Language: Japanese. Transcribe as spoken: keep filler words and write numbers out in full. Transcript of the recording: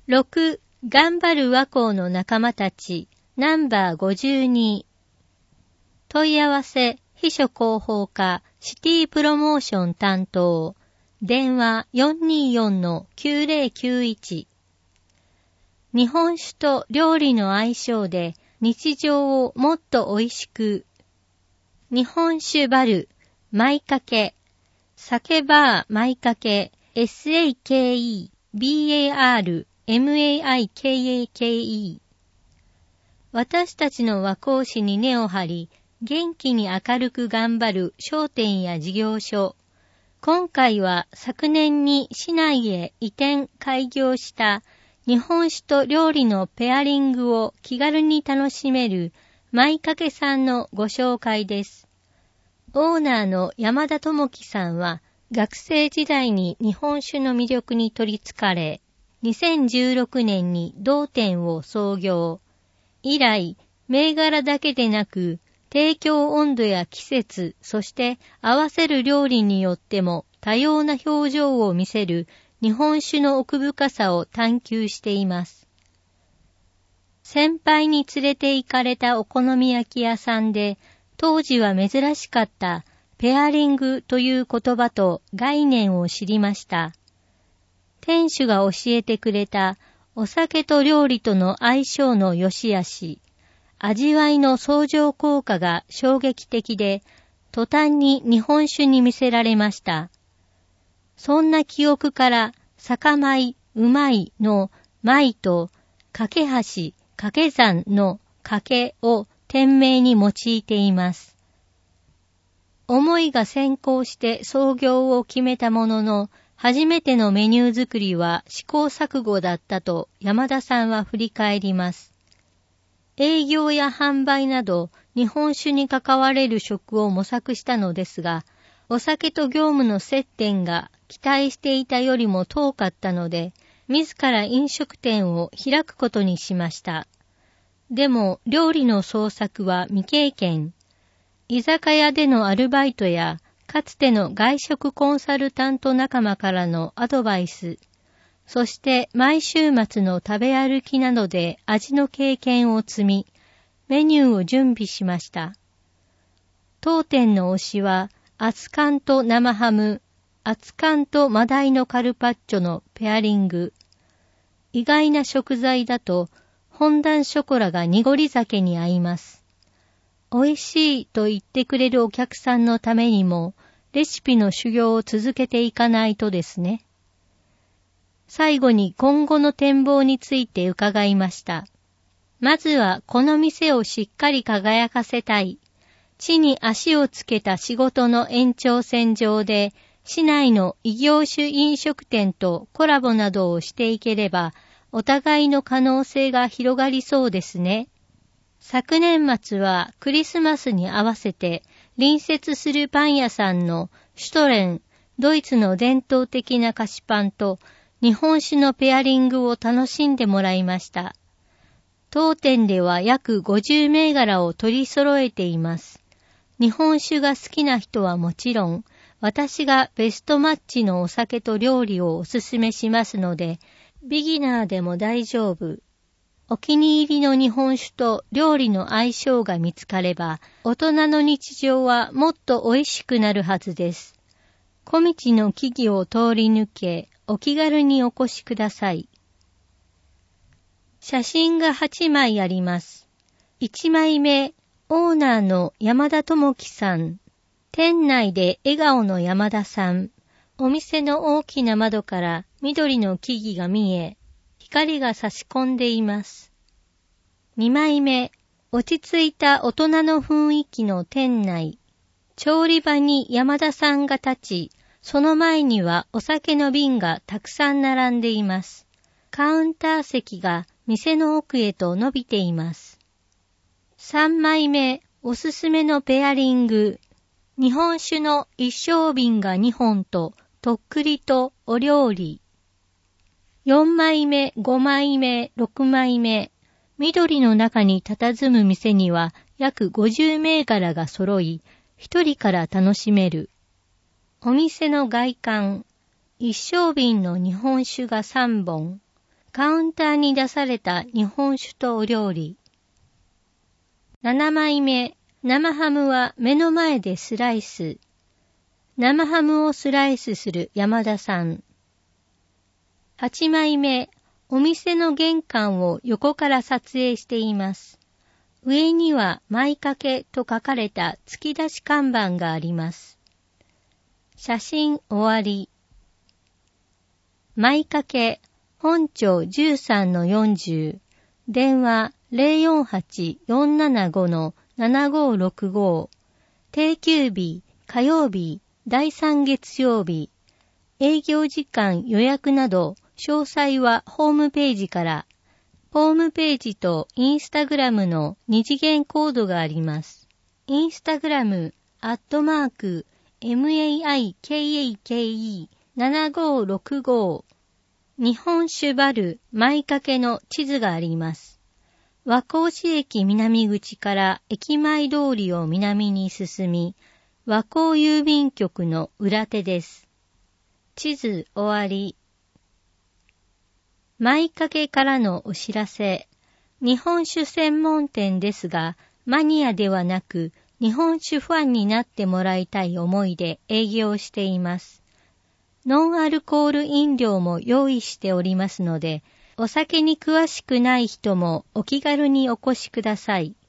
ろく、頑張る和光の仲間たち、ナンバーごじゅうに。問い合わせ、秘書広報課、シティプロモーション担当、電話 よんにーよんのきゅうぜろきゅういち。日本酒と料理の相性で日常をもっと美味しく。日本酒バル、マイカケ、酒バーマイカケ、エスエーケーイービーエーアールエムエーアイケーエーケーイー。私たちの和光市に根を張り、元気に明るく頑張る商店や事業所。今回は昨年に市内へ移転開業した日本酒と料理のペアリングを気軽に楽しめる舞掛さんのご紹介です。オーナーの山田智樹さんは学生時代に日本酒の魅力に取りつかれ、にせんじゅうろくねんに同店を創業。以来、銘柄だけでなく、提供温度や季節、そして合わせる料理によっても多様な表情を見せる日本酒の奥深さを探求しています。先輩に連れて行かれたお好み焼き屋さんで、当時は珍しかったペアリングという言葉と概念を知りました。店主が教えてくれたお酒と料理との相性の良し悪し、味わいの相乗効果が衝撃的で、途端に日本酒に魅せられました。そんな記憶から、酒米、うまいの米と、架け橋、掛け算の掛けを店名に用いています。思いが先行して創業を決めたものの、初めてのメニュー作りは試行錯誤だったと山田さんは振り返ります。営業や販売など日本酒に関われる職を模索したのですが、お酒と業務の接点が期待していたよりも遠かったので、自ら飲食店を開くことにしました。でも料理の創作は未経験。居酒屋でのアルバイトや、かつての外食コンサルタント仲間からのアドバイス、そして毎週末の食べ歩きなどで味の経験を積み、メニューを準備しました。当店の推しは、熱燗と生ハム、熱燗とマダイのカルパッチョのペアリング。意外な食材だと、フォンダンショコラが濁り酒に合います。美味しいと言ってくれるお客さんのためにも、レシピの修行を続けていかないとですね。最後に今後の展望について伺いました。まずはこの店をしっかり輝かせたい。地に足をつけた仕事の延長線上で、市内の異業種飲食店とコラボなどをしていければ、お互いの可能性が広がりそうですね。昨年末はクリスマスに合わせて隣接するパン屋さんのシュトレン、ドイツの伝統的な菓子パンと日本酒のペアリングを楽しんでもらいました。当店では約ごじゅう銘柄を取り揃えています。日本酒が好きな人はもちろん、私がベストマッチのお酒と料理をおすすめしますので、ビギナーでも大丈夫。お気に入りの日本酒と料理の相性が見つかれば、大人の日常はもっと美味しくなるはずです。小道の木々を通り抜け、お気軽にお越しください。写真がはちまいあります。いちまいめ、オーナーの山田智樹さん。店内で笑顔の山田さん。お店の大きな窓から緑の木々が見え、光が差し込んでいます。にまいめ、落ち着いた大人の雰囲気の店内。調理場に山田さんが立ち、その前にはお酒の瓶がたくさん並んでいます。カウンター席が店の奥へと伸びています。さんまいめ、おすすめのペアリング。日本酒の一升瓶がにほんと、とっくりとお料理。よんまいめ、ごまいめ、ろくまいめ。緑の中に佇む店には約ごじゅう銘柄が揃い、一人から楽しめる。お店の外観。一升瓶の日本酒がさんぼん。 カウンターに出された日本酒とお料理。ななまいめ、生ハムは目の前でスライス。生ハムをスライスする山田さん。はちまいめ、お店の玄関を横から撮影しています。上には舞かけと書かれた突き出し看板があります。写真終わり。舞かけ、本町 じゅうさんのよんじゅう、電話 ゼロよんはち よんななご ななごろくご、定休日、火曜日、だいさん月曜日、営業時間予約など、詳細はホームページから、ホームページとインスタグラムの二次元コードがあります。インスタグラム、アットマーク、マイカケななごろくご、日本酒バル舞かけの地図があります。和光市駅南口から駅前通りを南に進み、和光郵便局の裏手です。地図終わり。舞かけからのお知らせ。日本酒専門店ですが、マニアではなく、日本酒ファンになってもらいたい思いで営業しています。ノンアルコール飲料も用意しておりますので、お酒に詳しくない人もお気軽にお越しください。